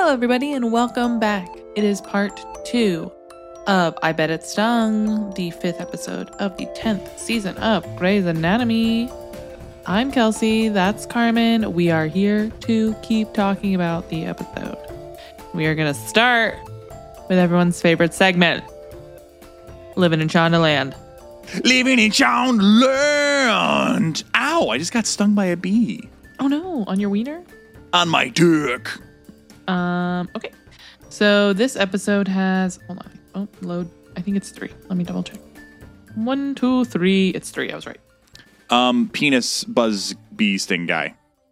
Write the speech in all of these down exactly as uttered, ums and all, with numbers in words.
Hello, everybody, and welcome back. It is part two of I Bet It Stung, the fifth episode of the tenth season of Grey's Anatomy. I'm Kelsey, that's Carmen. We are here to keep talking about the episode. We are going to start with everyone's favorite segment, Living in Shondaland. Living in Shondaland! Ow, I just got stung by a bee. Oh no, on your wiener? On my dick. Um, okay. So this episode has, hold on. Oh, load. I think it's three. Let me double check. One, two, three. It's three. I was right. Um, penis buzz bee sting guy.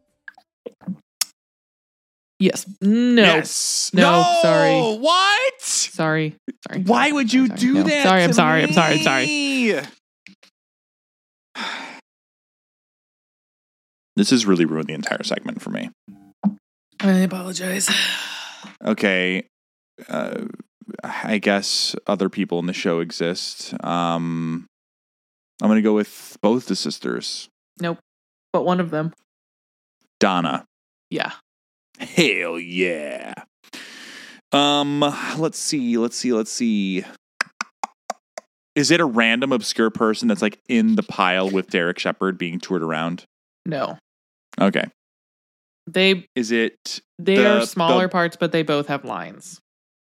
Yes. No. Yes. No, no. sorry. What? Sorry. Sorry. Why would you sorry. do No. that? Sorry. I'm to sorry. me? I'm sorry. I'm sorry. This has really ruined the entire segment for me. I apologize. Okay. Uh, I guess other people in the show exist. Um, I'm going to go with both the sisters. Nope. But one of them. Donna. Yeah. Hell yeah. Um, let's see, let's see, let's see. Is it a random obscure person that's like in the pile with Derek Shepherd being toured around? No. Okay. They Is it they the, are smaller the, parts, but they both have lines.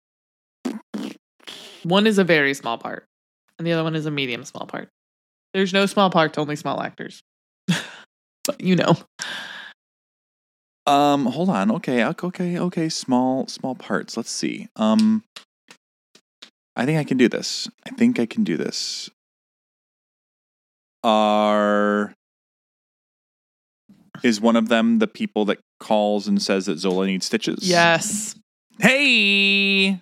One is a very small part, and the other one is a medium small part. There's no small parts, only small actors. But you know. Um, hold on. Okay, okay, okay. Small, small parts. Let's see. Um, I think I can do this. I think I can do this. Are is one of them the people that calls and says that Zola needs stitches? Yes. Hey.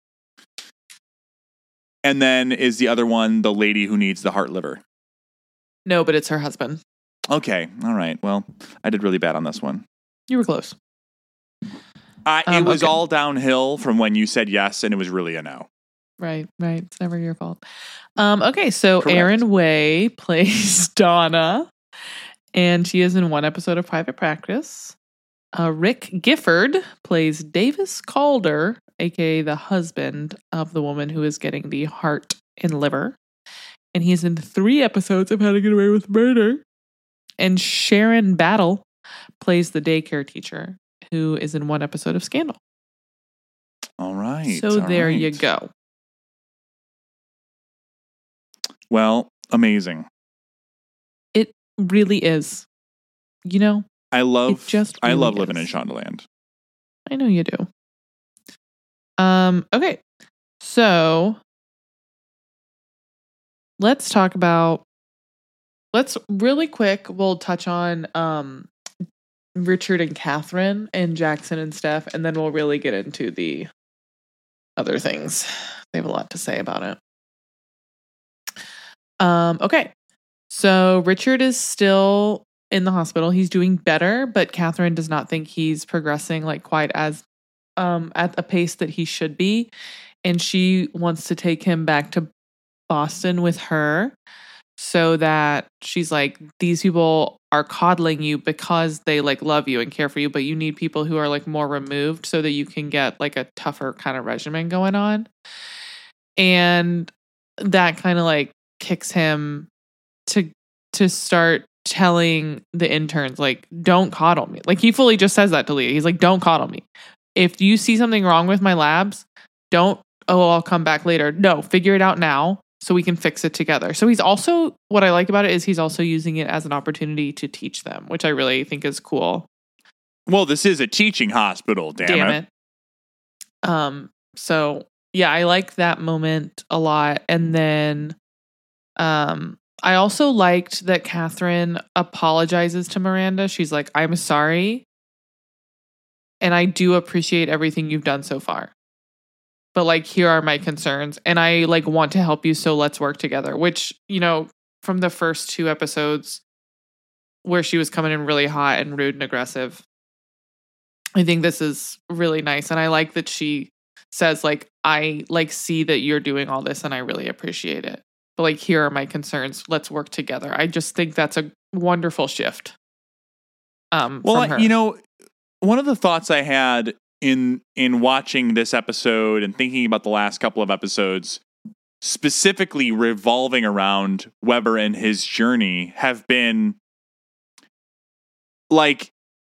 And then is the other one the lady who needs the heart liver? No, but it's her husband. Okay. All right. Well, I did really bad on this one. You were close. Uh, Um, it was okay. all downhill from when you said yes, and it was really a no. Right, right. It's never your fault. Um, okay, so Correct. Erin Way plays Donna, and she is in one episode of Private Practice. Uh, Rick Gifford plays Davis Calder, aka the husband of the woman who is getting the heart and liver. And he's in three episodes of How to Get Away with Murder. And Sharon Battle plays the daycare teacher, who is in one episode of Scandal. All right. So all there right. you go. Well, amazing. It really is. You know, I love It just I really love living in is. Shondaland. I know you do. Um, okay. So let's talk about let's really quick we'll touch on um Richard and Catherine and Jackson and Steph, and then we'll really get into the other things. They have a lot to say about it. Um, okay. So Richard is still in the hospital. He's doing better, but Catherine does not think he's progressing like quite as um at a pace that he should be. And she wants to take him back to Boston with her so that she's like, these people are coddling you because they like love you and care for you, but you need people who are like more removed so that you can get like a tougher kind of regimen going on. And that kind of like kicks him to to start telling the interns, like, don't coddle me. Like, he fully just says that to Leah. He's like, don't coddle me. If you see something wrong with my labs, don't, oh, I'll come back later. No, figure it out now so we can fix it together. So he's also, what I like about it is he's also using it as an opportunity to teach them, which I really think is cool. Well, this is a teaching hospital, damn, Damn it. it. Um, so yeah, I like that moment a lot. And then um I also liked that Catherine apologizes to Miranda. She's like, I'm sorry. And I do appreciate everything you've done so far. But like, here are my concerns. And I like want to help you. So let's work together, which, you know, from the first two episodes where she was coming in really hot and rude and aggressive, I think this is really nice. And I like that she says like, I like see that you're doing all this and I really appreciate it. But like, here are my concerns. Let's work together. I just think that's a wonderful shift. Um, Well, from her. you know, one of the thoughts I had in in watching this episode and thinking about the last couple of episodes, specifically revolving around Weber and his journey, have been like,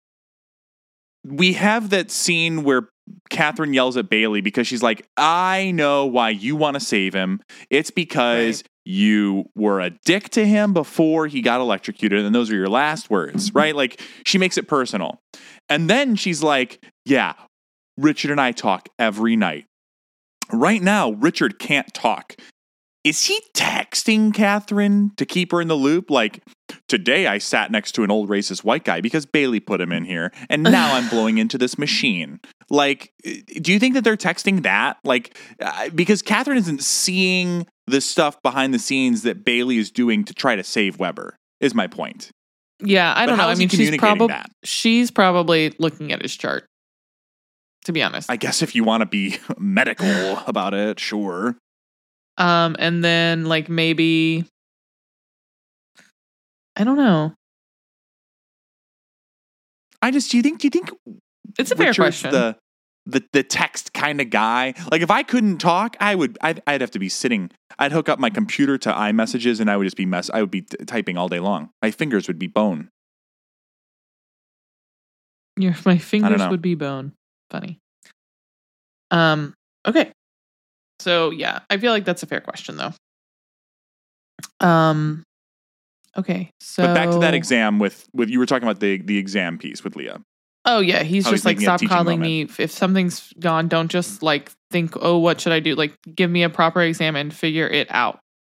we have that scene where Catherine yells at Bailey because she's like, I know why you want to save him. It's because right. you were a dick to him before he got electrocuted, and those are your last words, right? Like, she makes it personal. And then she's like, yeah, Richard and I talk every night. Right now, Richard can't talk. Is he texting Catherine to keep her in the loop? Like, today I sat next to an old racist white guy because Bailey put him in here, and now I'm blowing into this machine. Like, do you think that they're texting that? Like, uh, because Catherine isn't seeing the stuff behind the scenes that Bailey is doing to try to save Weber, is my point. Yeah, I don't but know. I mean, she's probably she's probably looking at his chart, to be honest. I guess if you want to be medical about it, sure. Um, and then like maybe, I don't know. I just, do you think, do you think it's a fair Richard's question. The, the, the text kind of guy? Like, if I couldn't talk, I would, I'd, I'd have to be sitting, I'd hook up my computer to iMessages and I would just be mess. I would be t- typing all day long. My fingers would be bone. Your, my fingers would be bone. Funny. Um, okay. So yeah, I feel like that's a fair question though. Um, okay, so but back to that exam with with you were talking about the the exam piece with Leah. Oh yeah, he's How just he's like, stop coddling me. If something's gone, don't just like think, oh, what should I do? Like, give me a proper exam and figure it out.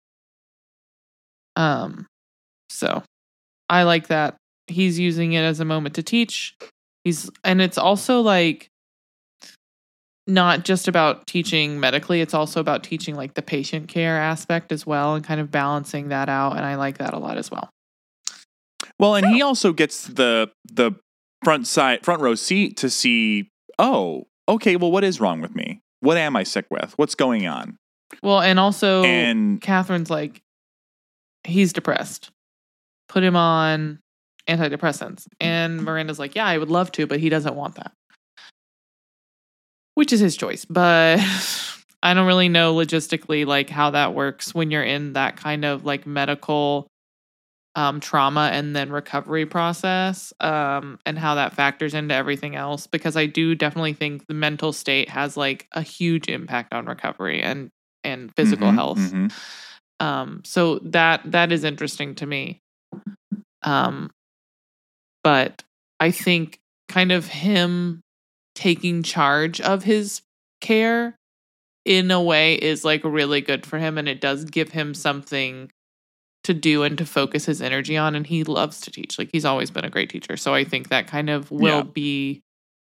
Um, so I like that he's using it as a moment to teach. He's and it's also like. Not just about teaching medically, it's also about teaching like the patient care aspect as well and kind of balancing that out. And I like that a lot as well. Well, and he also gets the the front side, front row seat to see, oh, okay, well, what is wrong with me? What am I sick with? What's going on? Well, and also and Catherine's like, he's depressed. Put him on antidepressants. And Miranda's like, yeah, I would love to, but he doesn't want that. Which is his choice, but I don't really know logistically like how that works when you're in that kind of like medical um, trauma and then recovery process, um, and how that factors into everything else. Because I do definitely think the mental state has like a huge impact on recovery and and physical mm-hmm, health. Mm-hmm. Um, so that that is interesting to me. Um, but I think kind of him taking charge of his care in a way is like really good for him, and it does give him something to do and to focus his energy on, and he loves to teach. Like, he's always been a great teacher, so I think that kind of will yeah. be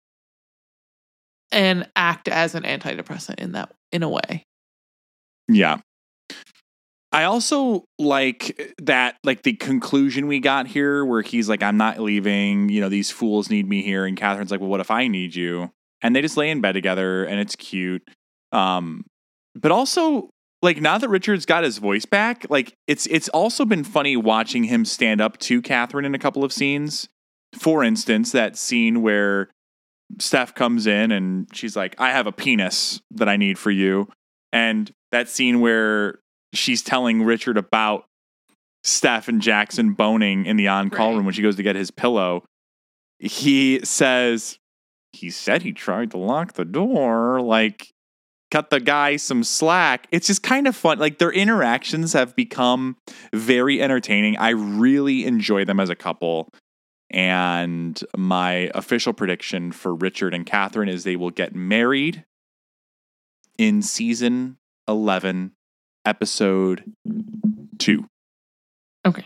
and act as an antidepressant in that in a way. Yeah. I also like that, like the conclusion we got here where he's like, I'm not leaving, you know, these fools need me here. And Catherine's like, well, what if I need you? And they just lay in bed together and it's cute. Um, but also like now that Richard's got his voice back, like it's, it's also been funny watching him stand up to Catherine in a couple of scenes. For instance, that scene where Steph comes in and she's like, I have a penis that I need for you. And that scene where she's telling Richard about Steph and Jackson boning in the on-call right. room when she goes to get his pillow. He says, he said he tried to lock the door, like cut the guy some slack. It's just kind of fun. Like their interactions have become very entertaining. I really enjoy them as a couple. And my official prediction for Richard and Catherine is they will get married in season eleven. Episode two. Okay.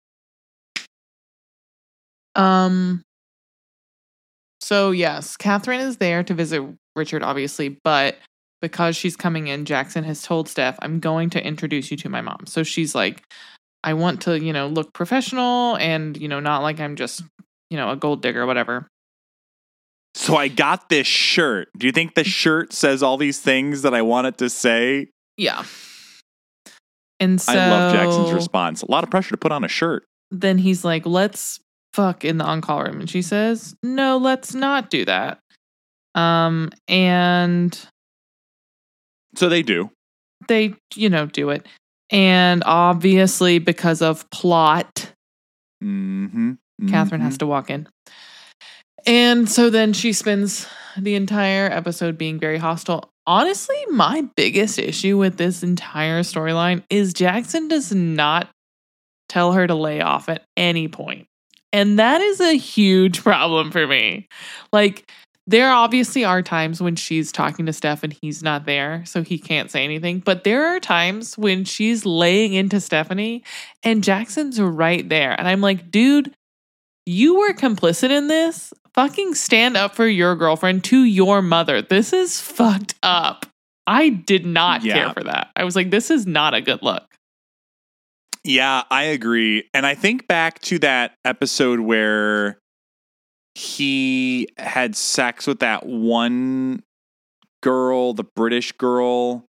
Um. So yes, Catherine is there to visit Richard, obviously, but because she's coming in, Jackson has told Steph, I'm going to introduce you to my mom. So she's like, I want to, you know, look professional and, you know, not like I'm just, you know, a gold digger or whatever. So I got this shirt. Do you think the shirt says all these things that I want it to say? Yeah. And so, I love Jackson's response. A lot of pressure to put on a shirt. Then he's like, let's fuck in the on-call room. And she says, no, let's not do that. Um, and So they do. they, you know, do it. And obviously, because of plot, Mm-hmm. Catherine mm-hmm. has to walk in. And so then she spends the entire episode being very hostile. Honestly, my biggest issue with this entire storyline is Jackson does not tell her to lay off at any point. And that is a huge problem for me. Like, there obviously are times when she's talking to Steph and he's not there, so he can't say anything. But there are times when she's laying into Stephanie and Jackson's right there. And I'm like, dude, you were complicit in this. Fucking stand up for your girlfriend to your mother. This is fucked up. I did not Yeah. care for that. I was like, this is not a good look. Yeah, I agree. And I think back to that episode where he had sex with that one girl, the British girl,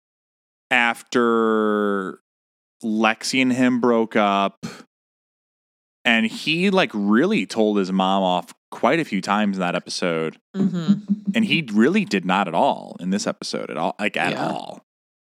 after Lexi and him broke up. And he like really told his mom off quite a few times in that episode. Mm-hmm. And he really did not at all in this episode at all, like at Yeah. all.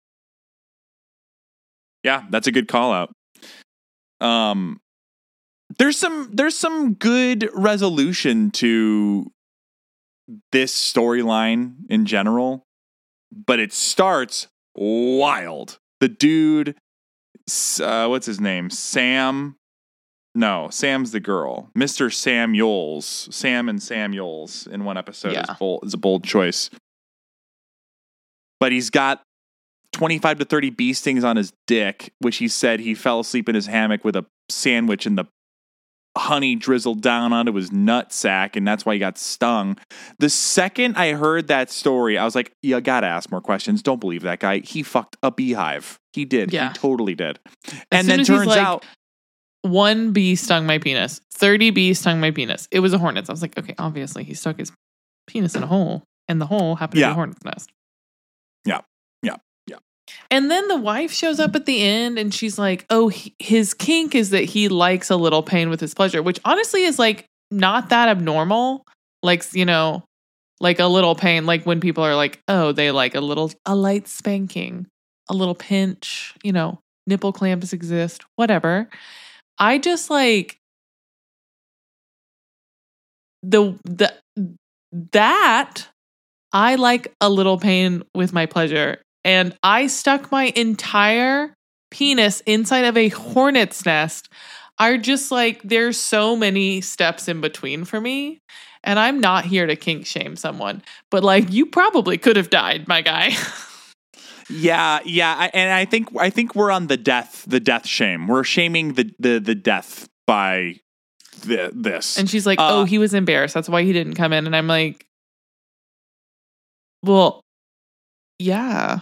Yeah, that's a good call out. Um, there's some there's some good resolution to this storyline in general, but it starts wild. The dude, uh, what's his name? Sam. No, Sam's the girl. Mister Samuels. Sam and Samuels in one episode Yeah. is, bold, is a bold choice. But he's got twenty-five to thirty bee stings on his dick, which he said he fell asleep in his hammock with a sandwich and the honey drizzled down onto his nut sack, and that's why he got stung. The second I heard that story, I was like, you gotta ask more questions. Don't believe that guy. He fucked a beehive. He did. Yeah. He totally did. As and soon then as he's turns like, out... one bee stung my penis. thirty bees stung my penis. It was a hornet's. I was like, okay, obviously he stuck his penis in a hole, and the hole happened to Yeah. be a hornet's nest. Yeah. Yeah. Yeah. And then the wife shows up at the end and she's like, oh, he, his kink is that he likes a little pain with his pleasure, which honestly is like not that abnormal. Like, you know, like a little pain, like when people are like, oh, they like a little, a light spanking, a little pinch, you know, nipple clamps exist, whatever. I just like the, the, that I like a little pain with my pleasure. And I stuck my entire penis inside of a hornet's nest. Are just like, there's so many steps in between for me. And I'm not here to kink shame someone, but like, you probably could have died, my guy. Yeah, yeah, I, and I think I think we're on the death, the death shame. We're shaming the the, the death by the, this. And she's like, Uh, oh, he was embarrassed. That's why he didn't come in. And I'm like, well, yeah.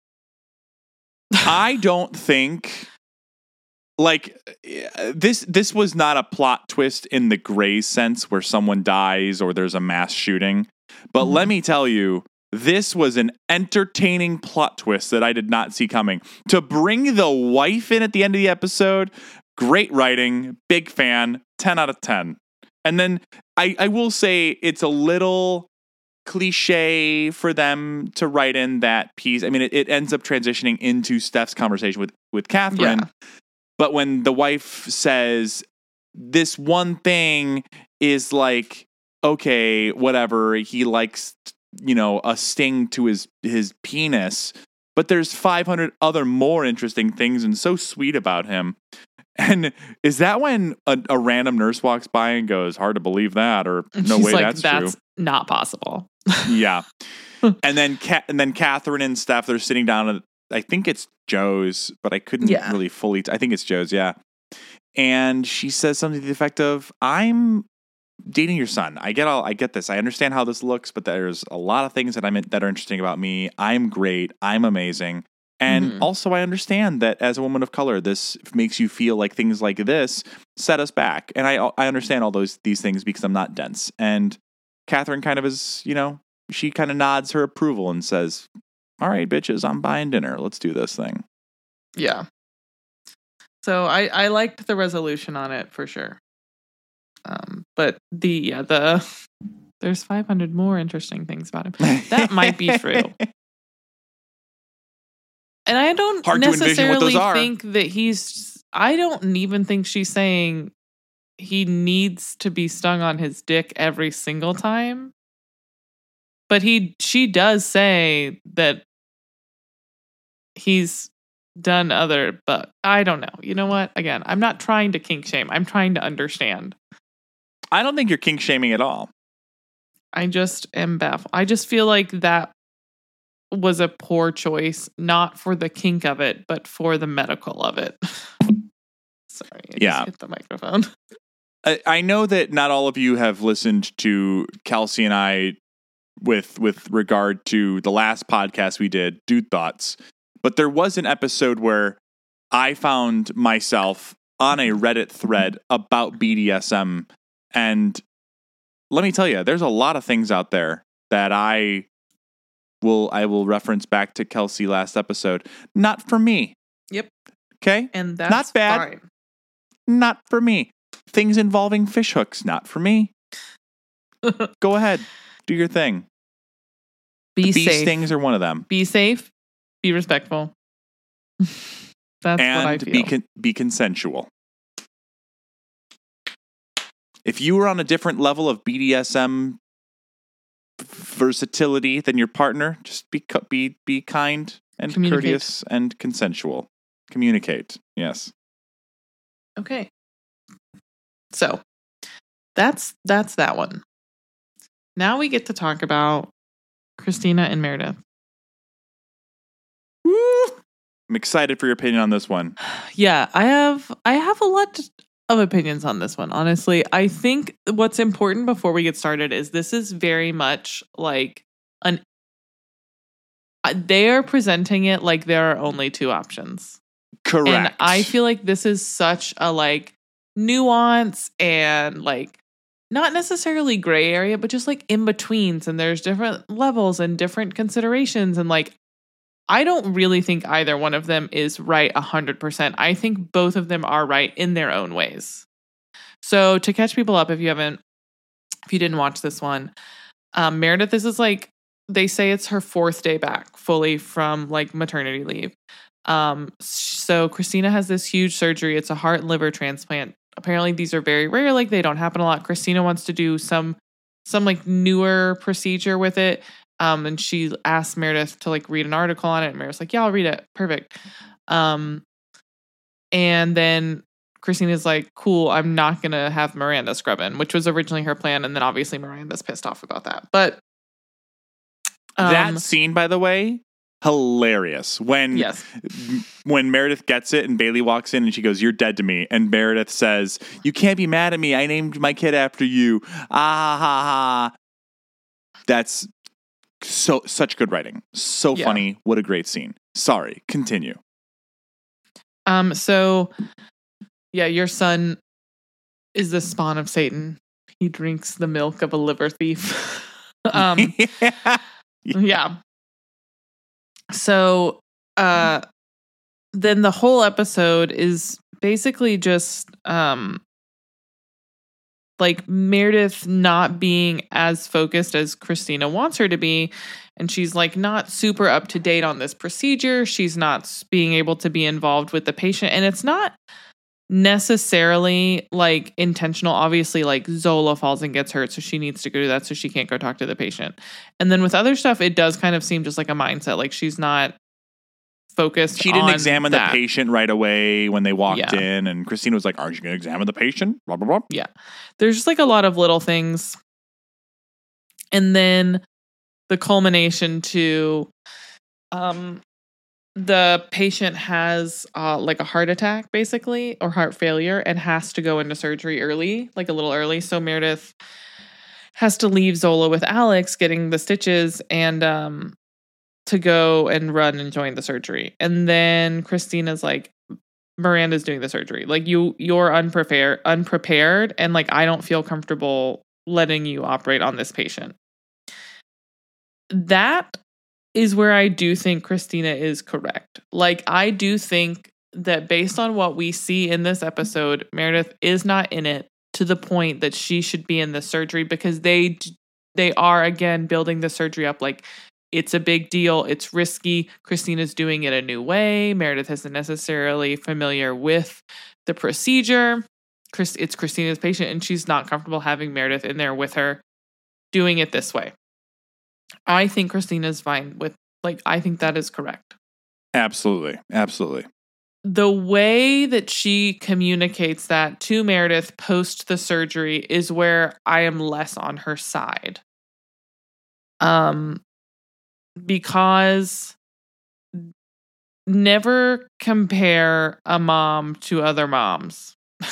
I don't think like this this was not a plot twist in the Grey sense where someone dies or there's a mass shooting. But Mhm. let me tell you, this was an entertaining plot twist that I did not see coming. To bring the wife in at the end of the episode, great writing, big fan, ten out of ten. And then I, I will say it's a little cliche for them to write in that piece. I mean, it, it ends up transitioning into Steph's conversation with, with Catherine. Yeah. But when the wife says, this one thing is like, okay, whatever, he likes, you know, a sting to his, his penis, but there's five hundred other more interesting things and so sweet about him. And is that when a, a random nurse walks by and goes, hard to believe that, or And no she's way like, that's, that's true? not possible. Yeah. and then Ca- and then Catherine and Steph, they're sitting down at, I think it's Joe's, but I couldn't Yeah. really fully, t- I think it's Joe's, yeah. And she says something to the effect of, I'm dating your son. I get all, I get this. I understand how this looks, but there's a lot of things that I'm in, that are interesting about me. I'm great. I'm amazing. And Mhm. also I understand that as a woman of color, this makes you feel like things like this set us back. And I I understand all those these things because I'm not dense. And Catherine kind of is, you know, she kind of nods her approval and says, all right, bitches, I'm buying dinner. Let's do this thing. Yeah. So I, I liked the resolution on it for sure. Um, but the, yeah, the, There's five hundred more interesting things about him. That might be true. And I don't Hard to envision what those necessarily are. think that he's, I don't even think she's saying he needs to be stung on his dick every single time. But he, she does say that he's done other, but I don't know. You know what? Again, I'm not trying to kink shame. I'm trying to understand. I don't think you're kink shaming at all. I just am baffled. I just feel like that was a poor choice, not for the kink of it, but for the medical of it. Sorry, I Yeah. just hit the microphone. I, I know that not all of you have listened to Kelsey and I with with regard to the last podcast we did, Dude Thoughts, but there was an episode where I found myself on a Reddit thread about B D S M, and let me tell you, there's a lot of things out there that I will I will reference back to Kelsey last episode. Not for me. Yep. Okay? And that's Not bad. fine. Not for me. Things involving fish hooks, not for me. Go ahead. Do your thing. Be Bee safe. stings are one of them. Be safe. Be respectful. That's and what I feel. be con- be consensual. If you were on a different level of B D S M versatility than your partner, just be cu- be be kind and Communicate. courteous and consensual. Communicate. Yes. Okay. So that's that's that one. Now we get to talk about Christina and Meredith. Woo! I'm excited for your opinion on this one. Yeah, I have I have a lot of opinions on this one. Honestly, I think what's important before we get started is this is very much like an uh, they are presenting it like there are only two options. Correct. And I feel like this is such a like nuance and like not necessarily gray area, but just like in betweens. And there's different levels and different considerations. And like, I don't really think either one of them is right a hundred percent. I think both of them are right in their own ways. So to catch people up, if you haven't, if you didn't watch this one, um, Meredith, this is like, they say it's her fourth day back fully from like maternity leave. Um, so Christina has this huge surgery. It's a heart and liver transplant. Apparently these are very rare. Like they don't happen a lot. Christina wants to do some, some like newer procedure with it. Um, and she asked Meredith to like read an article on it. And Meredith's like, yeah, I'll read it. Perfect. Um, and then Christina's like, cool, I'm not going to have Miranda scrub in, which was originally her plan. And then obviously Miranda's pissed off about that. But um, that scene, by the way, hilarious. When yes. when Meredith gets it and Bailey walks in and she goes, "You're dead to me." And Meredith says, "You can't be mad at me. I named my kid after you." Ah ha ha. That's so such good writing. So Yeah. funny. What a great scene. Sorry. Continue. Um, so yeah, your son is the spawn of Satan. He drinks the milk of a liver thief. um, yeah. yeah. So, uh, then the whole episode is basically just, um, like Meredith not being as focused as Christina wants her to be. And she's like not super up to date on this procedure. She's not being able to be involved with the patient. And it's not necessarily like intentional. Obviously, like Zola falls and gets hurt, so she needs to go do that, so she can't go talk to the patient. And then with other stuff, it does kind of seem just like a mindset. Like she's not focused. She didn't on examine that. the patient right away when they walked Yeah. in, and Christina was like, "Aren't you going to examine the patient?" Blah blah blah. Yeah, there's just like a lot of little things, and then the culmination to, um. the patient has uh, like a heart attack, basically, or heart failure, and has to go into surgery early, like a little early. So Meredith has to leave Zola with Alex getting the stitches and um, to go and run and join the surgery. And then Christina's like, Miranda's doing the surgery. Like you, you're unprepared, unprepared, and like I don't feel comfortable letting you operate on this patient. That is where I do think Christina is correct. Like, I do think that based on what we see in this episode, Meredith is not in it to the point that she should be in the surgery, because they they are, again, building the surgery up like it's a big deal. It's risky. Christina's doing it a new way. Meredith isn't necessarily familiar with the procedure. Chris, it's Christina's patient, and she's not comfortable having Meredith in there with her doing it this way. I think Christina's fine with, like, I think that is correct. Absolutely. Absolutely. The way that she communicates that to Meredith post the surgery is where I am less on her side. Um, because never compare a mom to other moms.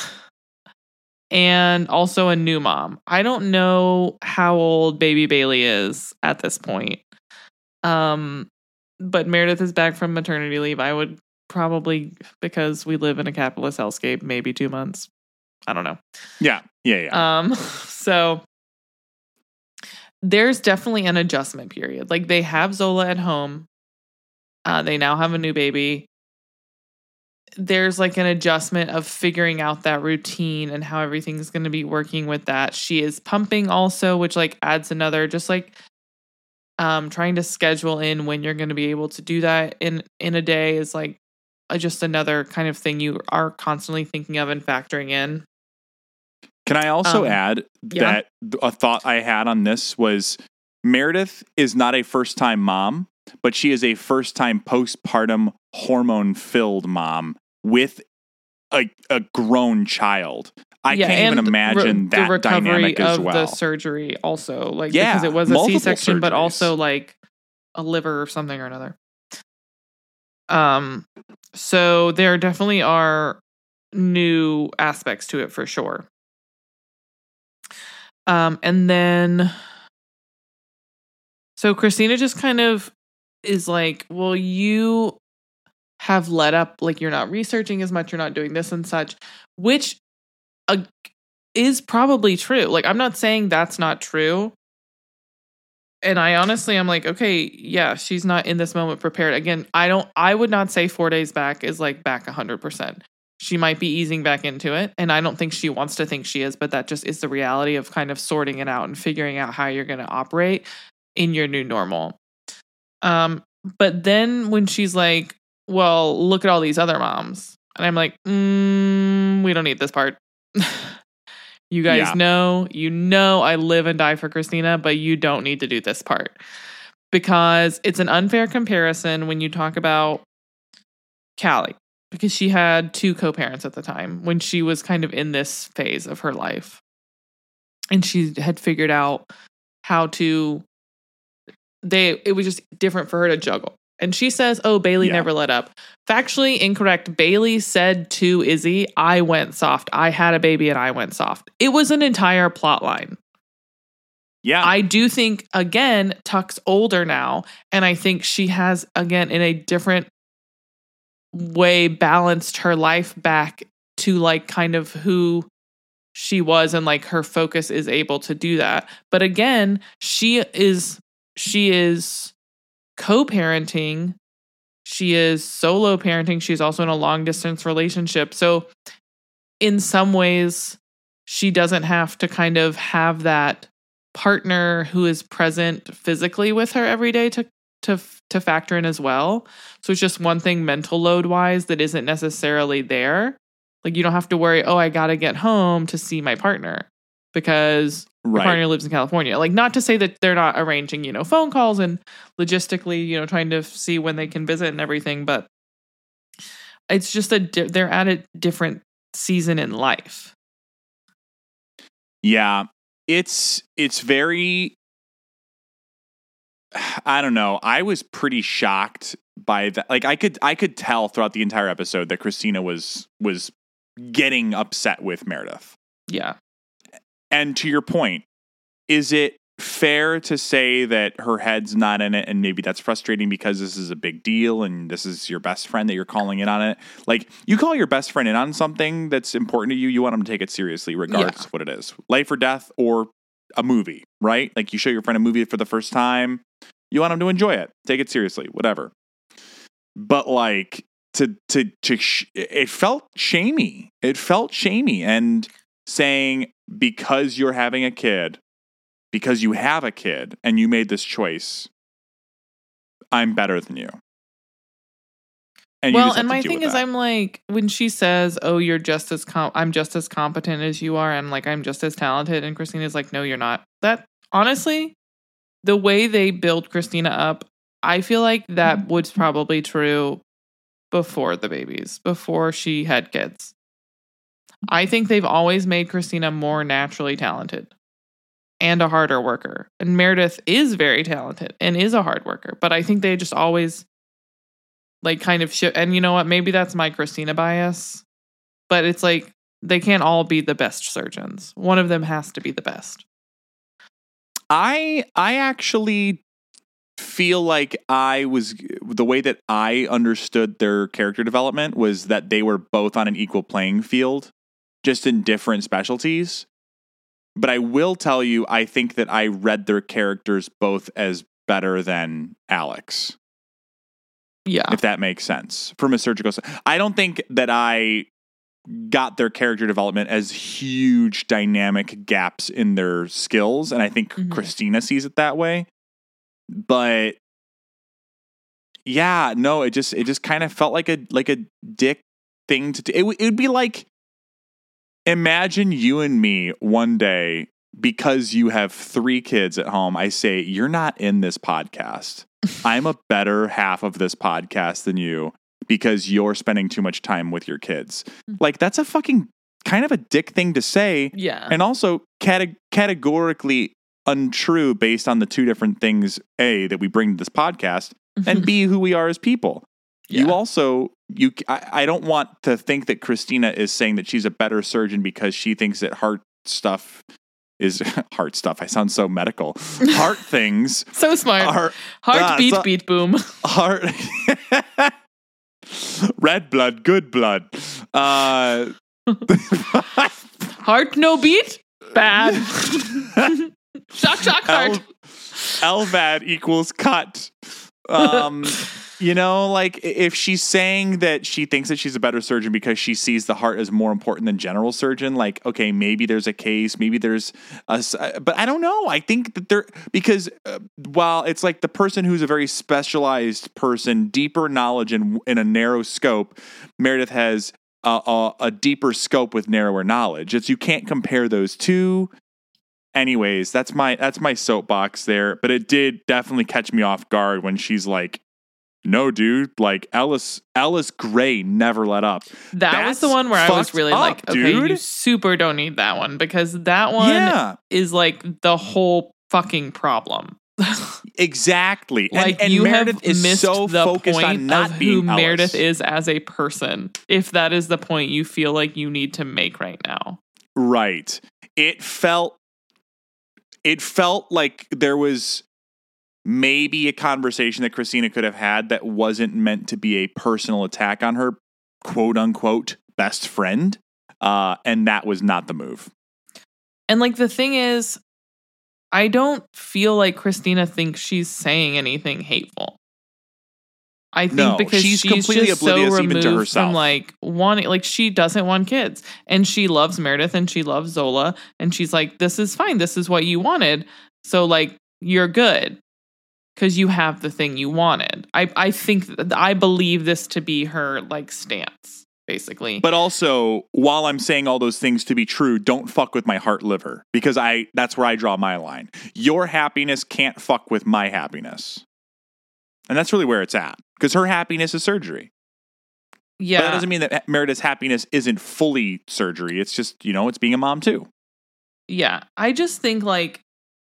And also a new mom. I don't know how old baby Bailey is at this point. Um, but Meredith is back from maternity leave. I would probably, because we live in a capitalist hellscape, maybe two months. I don't know. Yeah, yeah, yeah. Um, so there's definitely an adjustment period. Like, they have Zola at home. Uh, they now have a new baby. There's like an adjustment of figuring out that routine and how everything's going to be working with that. She is pumping also, which like adds another, just like um, trying to schedule in when you're going to be able to do that in, in a day is like uh, just another kind of thing you are constantly thinking of and factoring in. Can I also um, add yeah. that a thought I had on this was Meredith is not a first-time mom, but she is a first-time postpartum hormone-filled mom with a, a grown child. I yeah, can't even imagine re- that the recovery dynamic as of well. The surgery also, like yeah, because it was a C-section, surgeries. but also like a liver or something or another. Um, so there definitely are new aspects to it for sure. Um, and then, so Christina just kind of is like, well, you have let up, like you're not researching as much, you're not doing this and such, which uh, is probably true. Like, I'm not saying that's not true. And I honestly, I'm like, okay, yeah, she's not in this moment prepared. Again, I don't, I would not say four days back is like back one hundred percent. She might be easing back into it. And I don't think she wants to think she is, but that just is the reality of kind of sorting it out and figuring out how you're going to operate in your new normal. Um, but then when she's like, well, look at all these other moms. And I'm like, mm, we don't need this part. You guys Yeah. know, you know, I live and die for Christina, but you don't need to do this part. Because it's an unfair comparison when you talk about Callie. Because she had two co-parents at the time when she was kind of in this phase of her life. And she had figured out how to, they, it was just different for her to juggle. And she says, oh, Bailey Yeah. never let up. Factually incorrect. Bailey said to Izzy, I went soft. I had a baby and I went soft. It was an entire plot line. Yeah. I do think, again, Tuck's older now. And I think she has, again, in a different way, balanced her life back to like kind of who she was. And like her focus is able to do that. But again, she is, she is co-parenting. She is solo parenting. She's also in a long distance relationship. So in some ways, she doesn't have to kind of have that partner who is present physically with her every day to to to factor in as well. So it's just one thing mental load wise that isn't necessarily there. Like you don't have to worry, oh, I got to get home to see my partner because Right. my partner lives in California. Like, not to say that they're not arranging, you know, phone calls and logistically, you know, trying to see when they can visit and everything, but it's just a di- they're at a different season in life. Yeah. It's it's very I don't know. I was pretty shocked by that. Like I could I could tell throughout the entire episode that Christina was was getting upset with Meredith. Yeah. And to your point, is it fair to say that her head's not in it and maybe that's frustrating because this is a big deal and this is your best friend that you're calling in on it? Like, you call your best friend in on something that's important to you, you want them to take it seriously regardless Yeah. of what it is. Life or death or a movie, right? Like, you show your friend a movie for the first time, you want them to enjoy it, take it seriously, whatever. But like, to, to, to, sh- it felt shamey. It felt shamey and saying, because you're having a kid, because you have a kid and you made this choice, I'm better than you. And well, you just have and to my deal thing with is, that. I'm like, when she says, "Oh, you're just as com- I'm just as competent as you are," and like I'm just as talented, and Christina's like, "No, you're not." That honestly, the way they build Christina up, I feel like that was probably true before the babies, before she had kids. I think they've always made Christina more naturally talented and a harder worker. And Meredith is very talented and is a hard worker, but I think they just always like kind of shit. And you know what? Maybe that's my Christina bias, but it's like they can't all be the best surgeons. One of them has to be the best. I I actually feel like I was the way that I understood their character development was that they were both on an equal playing field, just in different specialties. But I will tell you, I think that I read their characters both as better than Alex. Yeah. If that makes sense. From a surgical side. I don't think that I got their character development as huge dynamic gaps in their skills. And I think mm-hmm. Christina sees it that way. But yeah, no, it just it just kind of felt like a like a dick thing to do. It, it would be like, imagine you and me one day, because you have three kids at home, I say, you're not in this podcast. I'm a better half of this podcast than you because you're spending too much time with your kids. Like, that's a fucking kind of a dick thing to say. Yeah. And also cate- categorically untrue based on the two different things, A, that we bring to this podcast, and B, who we are as people. Yeah. You also, you. I, I don't want to think that Christina is saying that she's a better surgeon because she thinks that heart stuff is heart stuff. I sound so medical. Heart things. So smart. Are, heart uh, beat, so, beat, boom. Heart. Red blood, good blood. Uh, heart no beat? Bad. Shock, shock, heart. L- LVAD equals cut. Um, you know, like if she's saying that she thinks that she's a better surgeon because she sees the heart as more important than general surgeon, like, okay, maybe there's a case, maybe there's a, but I don't know. I think that there, because uh, while it's like the person who's a very specialized person, deeper knowledge in, in a narrow scope, Meredith has a, a, a deeper scope with narrower knowledge. It's, you can't compare those two. Anyways, that's my that's my soapbox there, but it did definitely catch me off guard when she's like, "No, dude, like Ellis Ellis Gray never let up." That that's was the one where I was really up, like, "Okay, dude. You super don't need that one because that one yeah. is like the whole fucking problem." Exactly. Like and, and you Meredith have is missed so the focused point on not of being who Ellis. Meredith is as a person. If that is the point you feel like you need to make right now, right? It felt. It felt like there was maybe a conversation that Christina could have had that wasn't meant to be a personal attack on her quote unquote best friend. Uh, and that was not the move. And like the thing is, I don't feel like Christina thinks she's saying anything hateful. I think no, because she's, she's completely just oblivious so even to removed herself. from like wanting, like she doesn't want kids, and she loves Meredith and she loves Zola, and she's like, "This is fine. This is what you wanted. So like, you're good because you have the thing you wanted." I I think I believe this to be her like stance, basically. But also, while I'm saying all those things to be true, don't fuck with my heart liver because I that's where I draw my line. Your happiness can't fuck with my happiness. And that's really where it's at. Because her happiness is surgery. Yeah. But that doesn't mean that Meredith's happiness isn't fully surgery. It's just, you know, it's being a mom too. Yeah. I just think like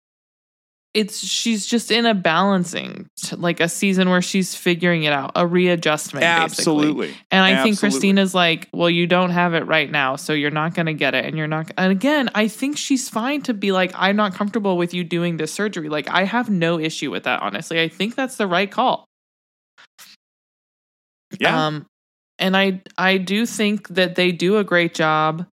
it's she's just in a balancing, like a season where she's figuring it out, a readjustment. Absolutely. Basically. And I Absolutely. think Christina's like, well, you don't have it right now, so you're not going to get it. And you're not. And again, I think she's fine to be like, I'm not comfortable with you doing this surgery. Like, I have no issue with that, honestly. I think that's the right call. Yeah. Um, and I, I do think that they do a great job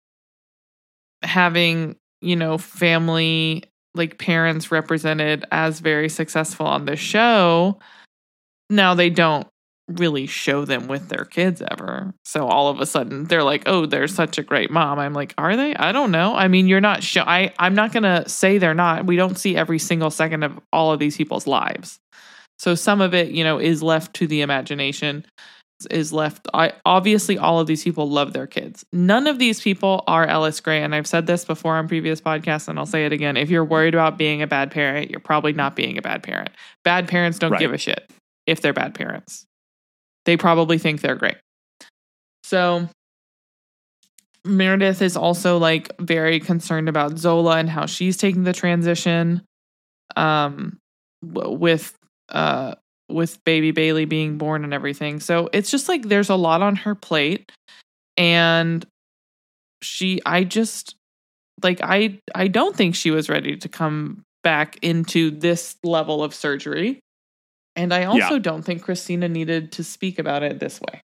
having, you know, family, like parents represented as very successful on the show. Now they don't really show them with their kids ever. So all of a sudden they're like, oh, they're such a great mom. I'm like, are they? I don't know. I mean, you're not show. I, I'm not going to say they're not. We don't see every single second of all of these people's lives. So some of it, you know, is left to the imagination, is left. I obviously all of these people love their kids. None of these people are Ellis Gray. And I've said this before on previous podcasts, and I'll say it again. If you're worried about being a bad parent, you're probably not being a bad parent. Bad parents don't Right. give a shit if they're bad parents. They probably think they're great. So Meredith is also like very concerned about Zola and how she's taking the transition um, w- with uh, with baby Bailey being born and everything. So it's just like there's a lot on her plate. And she, I just, like, I, I don't think she was ready to come back into this level of surgery. And I also Yeah. don't think Christina needed to speak about it this way.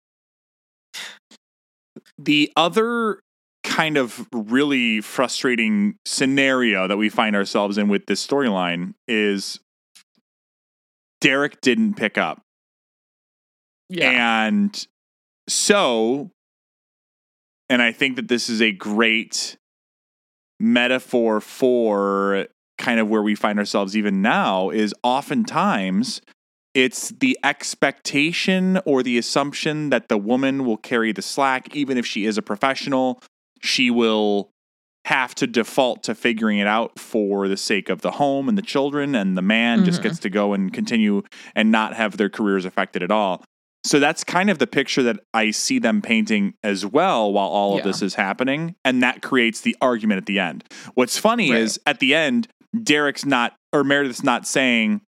The other kind of really frustrating scenario that we find ourselves in with this storyline is Derek didn't pick up. Yeah. And so, and I think that this is a great metaphor for kind of where we find ourselves even now, is oftentimes it's the expectation or the assumption that the woman will carry the slack. Even if she is a professional, she will have to default to figuring it out for the sake of the home and the children, and the man mm-hmm. just gets to go and continue and not have their careers affected at all. So that's kind of the picture that I see them painting as well while all of yeah. this is happening. And that creates the argument at the end. What's funny right. is at the end, Derek's not, or Meredith's not saying,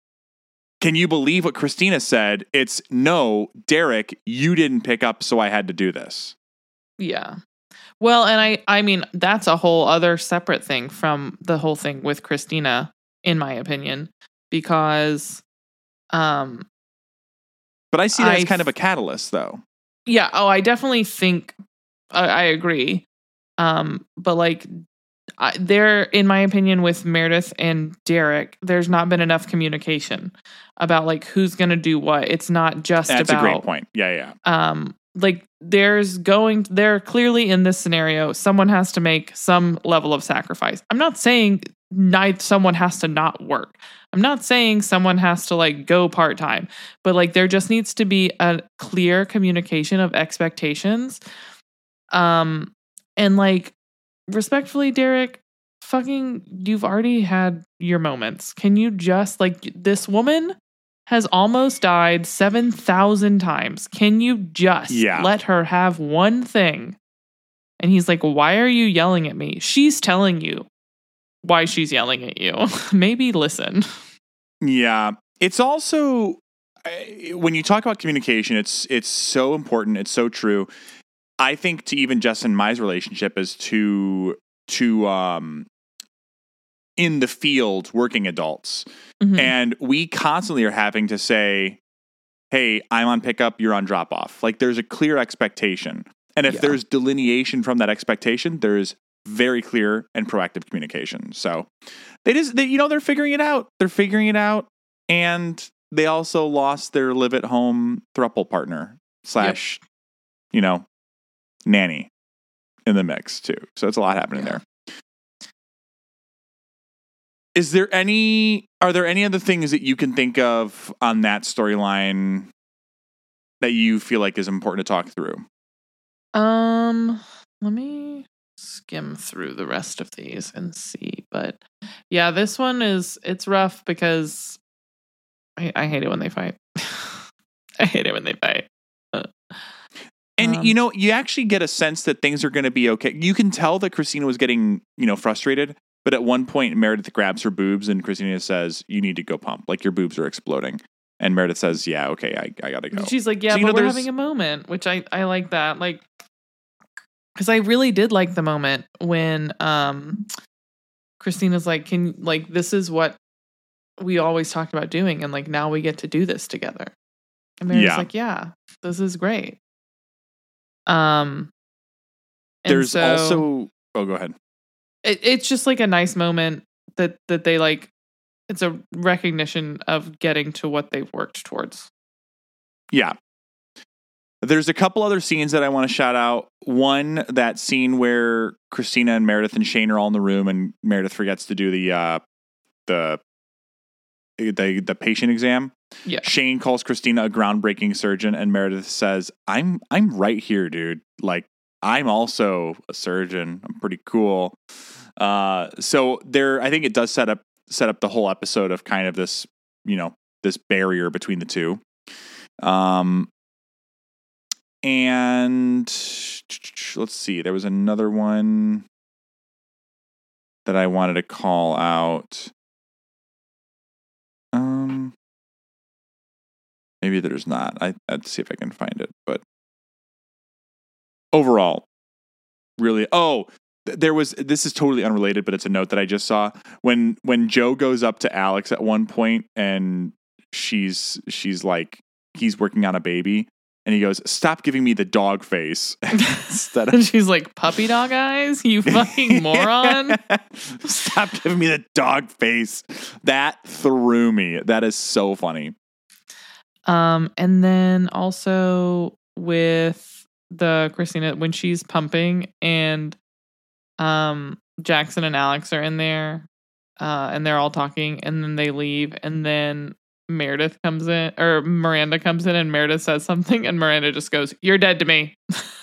can you believe what Christina said? It's, no, Derek, you didn't pick up, so I had to do this. Yeah. Well, and I, I mean, that's a whole other separate thing from the whole thing with Christina, in my opinion, because, um, but I see that I as kind of a catalyst, though. Yeah. Oh, I definitely think I, I agree. Um, but like, I, there, in my opinion, with Meredith and Derek, there's not been enough communication about like who's going to do what. It's not just That's about. That's a great point. Yeah, yeah. Um, like there's going, there clearly in this scenario, someone has to make some level of sacrifice. I'm not saying neither someone has to not work. I'm not saying someone has to like go part-time, but like there just needs to be a clear communication of expectations. Um, and like, respectfully, Derek, fucking, you've already had your moments. Can you just, like, this woman has almost died seven thousand times. Can you just yeah. let her have one thing? And he's like, why are you yelling at me? She's telling you why she's yelling at you. Maybe listen. Yeah. It's also, when you talk about communication, it's it's so important. It's so true. I think to even Jess and Mai's relationship as two, two um, in the field working adults. Mm-hmm. And we constantly are having to say, hey, I'm on pickup, you're on drop off. Like there's a clear expectation. And if yeah. there's delineation from that expectation, there's very clear and proactive communication. So they just, they, you know, they're figuring it out. They're figuring it out. And they also lost their live at home throuple partner slash, yep. you know, nanny in the mix too. So it's a lot happening yeah. there. Is there any, are there any other things that you can think of on that storyline that you feel like is important to talk through? Um, let me skim through the rest of these and see. But yeah, this one is, it's rough because I, I hate it when they fight. I hate it when they fight. And, um, you know, you actually get a sense that things are going to be okay. You can tell that Christina was getting, you know, frustrated. But at one point, Meredith grabs her boobs and Christina says, you need to go pump. Like, your boobs are exploding. And Meredith says, yeah, okay, I, I got to go. She's like, yeah, so, but know, we're having a moment, which I, I like that. Like, because I really did like the moment when um, Christina's like, can, like, this is what we always talked about doing. And, like, now we get to do this together. And Meredith's yeah. like, yeah, this is great. Um, There's so, also, oh, go ahead. It, it's just like a nice moment that, that they like, it's a recognition of getting to what they've worked towards. Yeah. There's a couple other scenes that I want to shout out. One, that scene where Christina and Meredith and Shane are all in the room, and Meredith forgets to do the uh, the the the patient exam. Yeah. Shane calls Christina a groundbreaking surgeon, and Meredith says, "I'm I'm right here, dude. Like, I'm also a surgeon. I'm pretty cool." Uh, so there, I think it does set up set up the whole episode of kind of this, you know, this barrier between the two. Um. And let's see, there was another one that I wanted to call out. Um, maybe there's not. I, I'd see if I can find it. But overall, really, oh, th- there was. This is totally unrelated, but it's a note that I just saw when when Joe goes up to Alex at one point, and she's she's like, he's working on a baby. And he goes, "Stop giving me the dog face." Instead of- And she's like, "Puppy dog eyes, you fucking moron." Stop giving me the dog face. That threw me. That is so funny. Um, and then also with the Christina, when she's pumping and um Jackson and Alex are in there, uh, and they're all talking, and then they leave, and then Meredith comes in, or Miranda comes in, and Meredith says something, and Miranda just goes, "You're dead to me."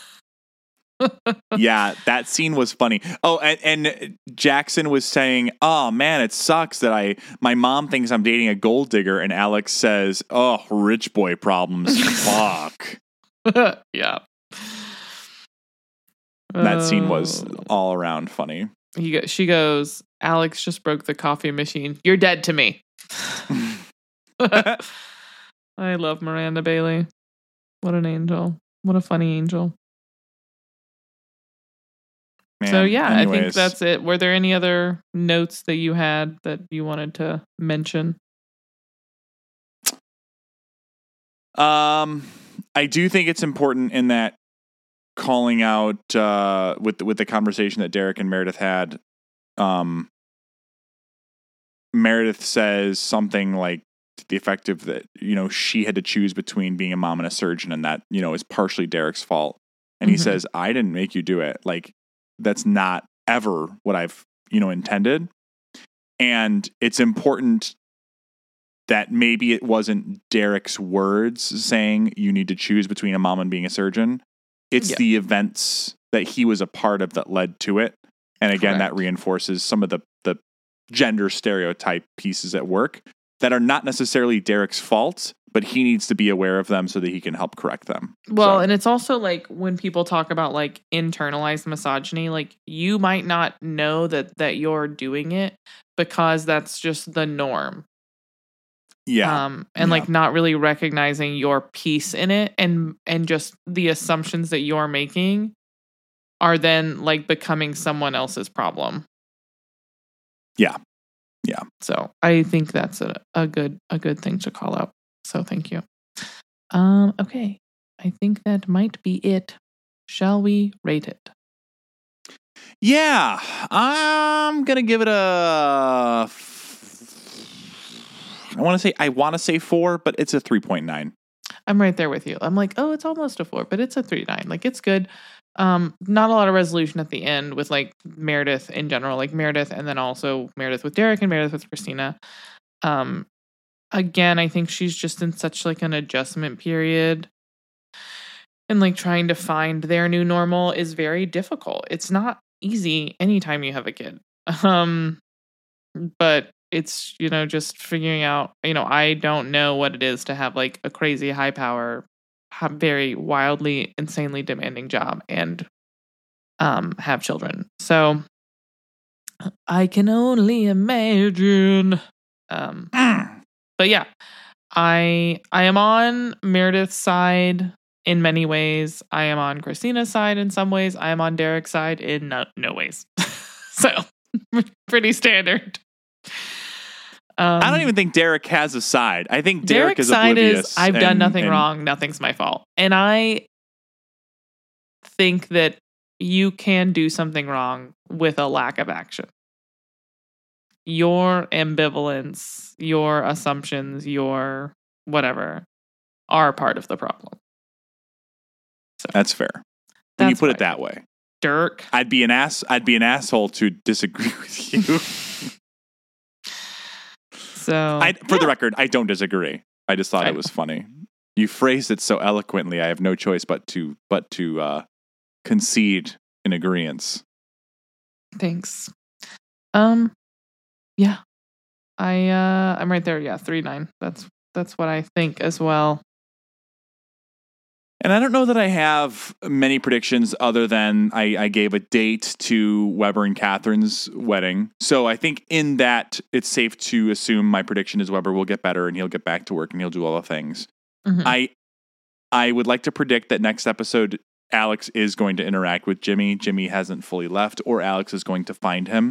Yeah, that scene was funny. Oh, and, and Jackson was saying, "Oh man, it sucks that I my mom thinks I'm dating a gold digger," and Alex says, "Oh, rich boy problems." Fuck. Yeah. That scene was Oh. all around funny. He go, she goes, "Alex just broke the coffee machine. You're dead to me." I love Miranda Bailey. What an angel. What a funny angel. Man, so yeah, I think anyways. that's it. Were there any other notes that you had that you wanted to mention? Um, I do think it's important in that calling out uh, with with the conversation that Derek and Meredith had. Um, Meredith says something like to the effect of that, you know, she had to choose between being a mom and a surgeon, and that, you know, is partially Derek's fault. And he Mhm. says, "I didn't make you do it. Like, that's not ever what I've, you know, intended." And it's important that maybe it wasn't Derek's words saying you need to choose between a mom and being a surgeon. It's Yeah. the events that he was a part of that led to it. And again, Correct. that reinforces some of the, the gender stereotype pieces at work that are not necessarily Derek's fault, but he needs to be aware of them so that he can help correct them. Well, So, and it's also like when people talk about like internalized misogyny, like you might not know that that you're doing it because that's just the norm. yeah. Um and Yeah. like not really recognizing your piece in it, and and just the assumptions that you're making are then like becoming someone else's problem. Yeah. Yeah. So I think that's a, a good a good thing to call out. So thank you. Um, okay. I think that might be it. Shall we rate it? Yeah. I'm going to give it a. f- I want to say, I want to say four, but it's a three point nine. I'm right there with you. I'm like, oh, it's almost a four, but it's a three nine. Like it's good. Um, not a lot of resolution at the end with like Meredith in general, like Meredith, and then also Meredith with Derek and Meredith with Christina. Um, again, I think she's just in such like an adjustment period, and like trying to find their new normal is very difficult. It's not easy anytime you have a kid. Um, but it's, you know, just figuring out, you know, I don't know what it is to have like a crazy high power, ha- very wildly, insanely demanding job and um have children. So I can only imagine. Um, but yeah, I I am on Meredith's side in many ways. I am on Christina's side in some ways. I am on Derek's side in no, no ways. So pretty standard. Um, I don't even think Derek has a side. I think Derek Derek's is side oblivious. is I've done and- nothing and- wrong. Nothing's my fault. And I think that you can do something wrong with a lack of action. Your ambivalence, your assumptions, your whatever are part of the problem. So That's fair. When you that's put what it I that think. way. Dirk. I'd be an ass I'd be an asshole to disagree with you. So I, for yeah. the record, I don't disagree. I just thought I- it was funny. You phrased it so eloquently. I have no choice but to but to uh, concede in agreeance. Thanks. Um, yeah, I uh, I'm right there. Yeah, three nine. That's that's what I think as well. And I don't know that I have many predictions other than I, I gave a date to Weber and Catherine's wedding. So I think in that it's safe to assume my prediction is Weber will get better and he'll get back to work and he'll do all the things. Mhm. I I would like to predict that next episode Alex is going to interact with Jimmy. Jimmy hasn't fully left, or Alex is going to find him.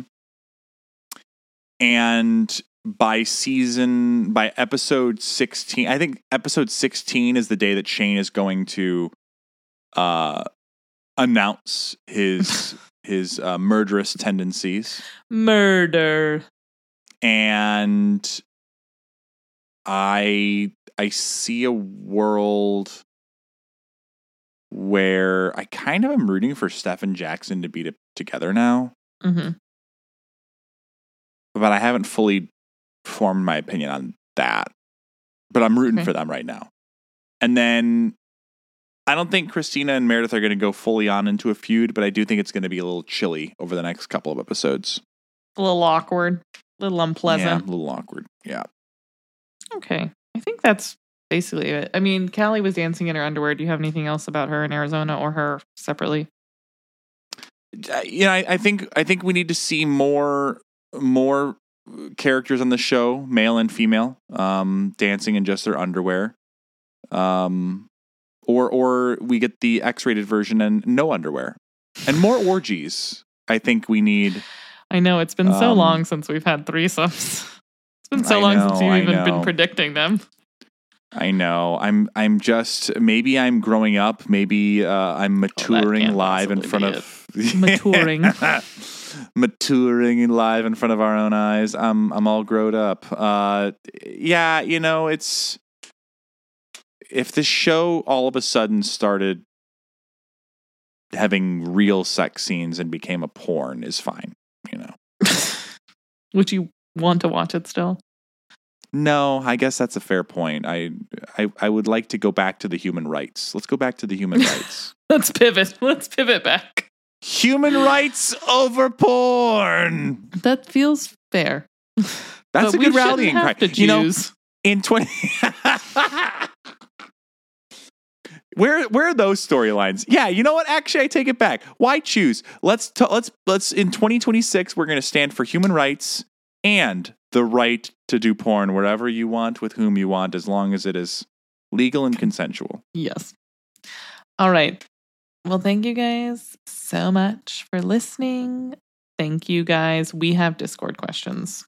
And by season, by episode sixteen, I think episode sixteen is the day that Shane is going to uh, announce his his uh, murderous tendencies. Murder. And I I see a world where I kind of am rooting for Steph and Jackson to be to, together now, Mm-hmm. but I haven't fully formed my opinion on that. But I'm rooting Okay. for them right now. And then I don't think Christina and Meredith are going to go fully on into a feud, but I do think it's going to be a little chilly over the next couple of episodes. A little awkward. A little Yeah, unpleasant. a little awkward. Yeah. Okay. I think that's basically it. I mean, Callie was dancing in her underwear. Do you have anything else about her in Arizona or her separately? Uh, You know, I, I think I think we need to see more more characters on the show, male and female, um, dancing in just their underwear. Um, or or we get the X-rated version and no underwear. And more orgies. I think we need. I know it's been so Um, long since we've had threesomes. It's been so I long since know, you've I even been know. predicting them. I know. I'm I'm just maybe I'm growing up. Maybe uh, I'm maturing can't live in possibly front be of Maturing. maturing live in front of our own eyes. I'm I'm all grown up. Uh, yeah, you know, it's if the show all of a sudden started having real sex scenes and became a porn is fine. You know. Would you want to watch it still? No, I guess that's a fair point. I, I I would like to go back to the human rights. Let's go back to the human rights. Let's pivot. Let's pivot back. Human rights over porn. That feels fair. That's But a we good shouldn't rallying cry. have to You know, choose. in twenty Where where are those storylines? Yeah, you know what? Actually, I take it back. Why choose? Let's t- let's let's in twenty twenty-six we're going to stand for human rights and the right to do porn wherever you want with whom you want as long as it is legal and consensual. Yes. All right. Well, thank you guys so much for listening. Thank you guys. We have Discord questions.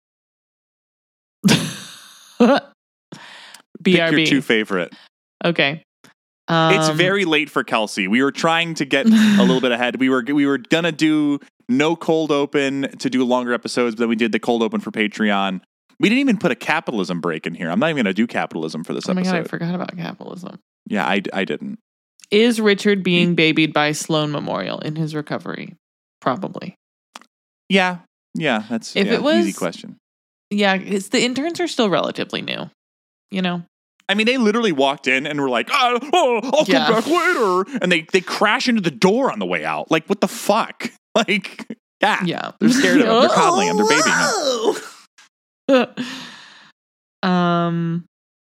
B Pick R your B. two favorite. Okay. Um, It's very late for Kelsey. We were trying to get a little bit ahead. We were we were gonna do no cold open to do longer episodes, but then we did the cold open for Patreon. We didn't even put a capitalism break in here. I'm not even gonna do capitalism for this Oh my episode. God, I forgot about capitalism. Yeah, I, I didn't. Is Richard being babied by Sloan Memorial in his recovery? Probably. Yeah, yeah. That's If yeah, it was- easy question. Yeah, it's, the interns are still relatively new. You know? I mean, they literally walked in and were like, "Oh, oh I'll Yeah. come back later," and they they crash into the door on the way out. Like, what the fuck? Like, yeah, Yeah. they're scared of him. They're coddling him. They're babying him. um,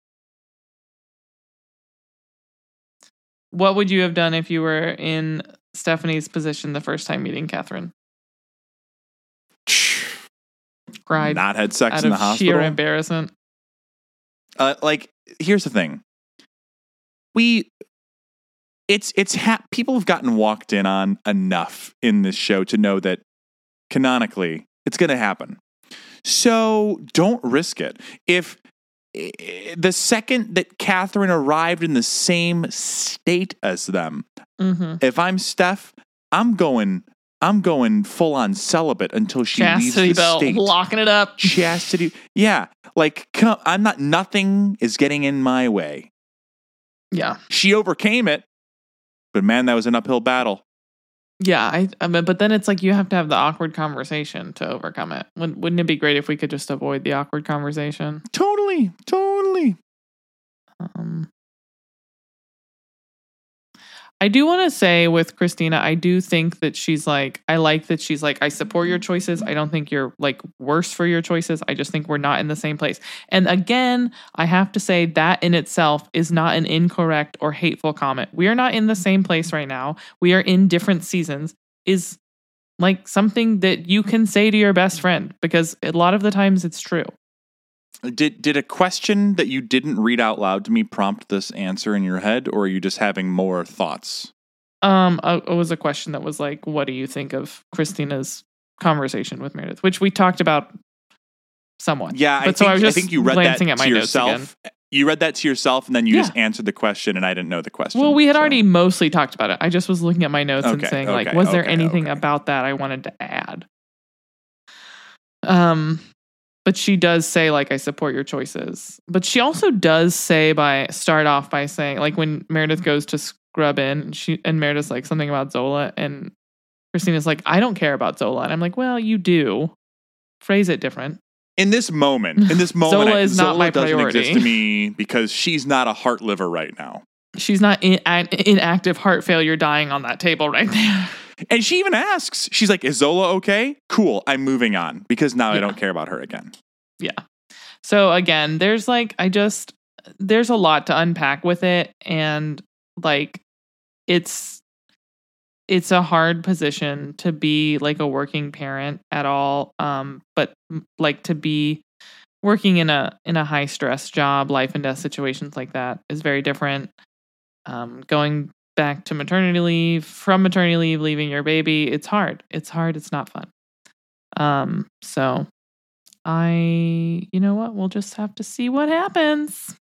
what would you have done if you were in Stephanie's position the first time meeting Catherine? Cried Not had sex out in the of hospital. sheer embarrassment. Uh, like, here's the thing. We, it's, it's, ha- people have gotten walked in on enough in this show to know that canonically it's going to happen. So don't risk it. If eh, the second that Catherine arrived in the same state as them, Mm-hmm. if I'm Steph, I'm going, I'm going full on celibate until she Chastity leaves the belt, state. locking it up. Chastity. Yeah. Like, come, I'm not, nothing is getting in my way. Yeah. She overcame it, but man, that was an uphill battle. Yeah, I, I mean, but then it's like you have to have the awkward conversation to overcome it. Wouldn't, wouldn't it be great if we could just avoid the awkward conversation? Totally, totally. Um, I do want to say with Christina, I do think that she's like, I like that she's like, I support your choices. I don't think you're like worse for your choices. I just think we're not in the same place. And again, I have to say that in itself is not an incorrect or hateful comment. We are not in the same place right now. We are in different seasons is like something that you can say to your best friend because a lot of the times it's true. Did did a question that you didn't read out loud to me prompt this answer in your head, or are you just having more thoughts? Um, uh, it was a question that was like, "What do you think of Christina's conversation with Meredith?" Which we talked about somewhat. Yeah, but I so think I, was just I think you read that at my to notes yourself. again. You read that to yourself, and then you Yeah. just answered the question, and I didn't know the question. Well, we had so. already mostly talked about it. I just was looking at my notes and Okay, saying, okay, like, was there okay, anything okay. about that I wanted to add? Um. But she does say, like, I support your choices. But she also does say by start off by saying, like, when Meredith goes to scrub in, and she and Meredith's like something about Zola, and Christina's like, I don't care about Zola. And I'm like, well, you do. Phrase it different. In this moment, in this moment, Zola I, is not Zola my doesn't priority. exist to me because she's not a heart liver right now. She's not in, in active heart failure dying on that table right there. And she even asks, she's like, is Zola okay? Cool, I'm moving on because now Yeah. I don't care about her again. Yeah. So again, there's like, I just, there's a lot to unpack with it. And like, it's, it's a hard position to be like a working parent at all. Um, but like to be working in a, in a high stress job, life and death situations like that is very different. Um, going back to maternity leave, from maternity leave, leaving your baby, it's hard. It's hard. It's not fun. Um, so I, you know what? We'll just have to see what happens.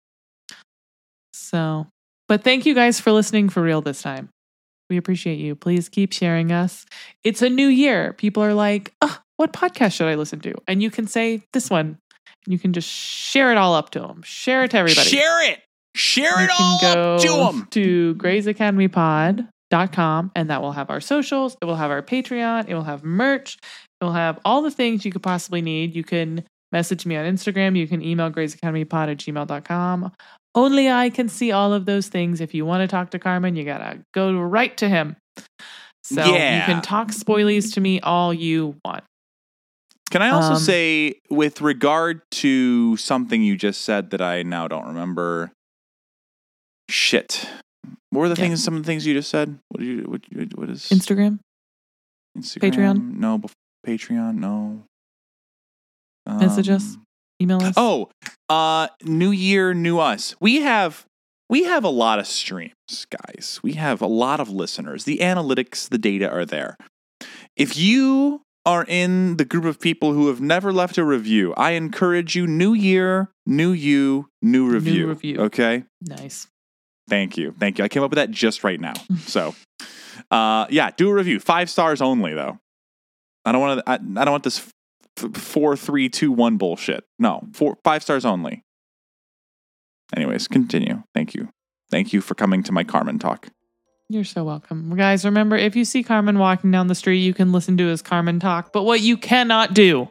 So, but thank you guys for listening for real this time. We appreciate you. Please keep sharing us. It's a new year. People are like, oh, what podcast should I listen to? And you can say this one. You can just share it all up to them. Share it to everybody. Share it. Share You it can all go up to them. to grays academy pod dot com, and that will have our socials. It will have our Patreon. It will have merch. It will have all the things you could possibly need. You can message me on Instagram. You can email grays academy pod at gmail dot com. Only I can see all of those things. If you want to talk to Carmen, you got to go right to him. So Yeah. you can talk spoilies to me all you want. Can I also Um, say, with regard to something you just said that I now don't remember, shit. What were the Yeah. things? Some of the things you just said. What do you? What? What is Instagram? Instagram? Patreon? No. bef- Patreon? No. Message us. Um, Email us. Oh, uh, New Year, New Us. We have we have a lot of streams, guys. We have a lot of listeners. The analytics, the data are there. If you are in the group of people who have never left a review, I encourage you. New year, new you, new review. review. Okay. Nice. Thank you. Thank you. I came up with that just right now. So, uh, yeah, do a review. Five stars only, though. I don't want to. I, I don't want this f- four, three, two, one bullshit. No, four, five stars only. Anyways, continue. Thank you. Thank you for coming to my Carmen talk. You're so welcome. Guys, remember, if you see Carmen walking down the street, you can listen to his Carmen talk. But what you cannot do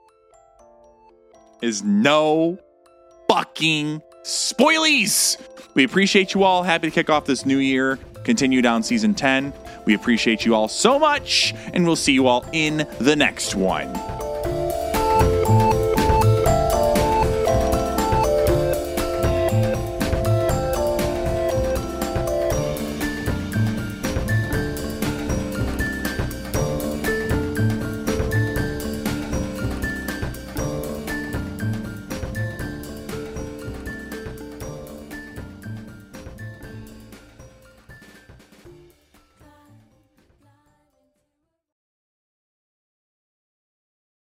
Is no fucking spoilies. We appreciate you all. Happy to kick off this new year. Continue down season ten. We appreciate you all so much, and we'll see you all in the next one.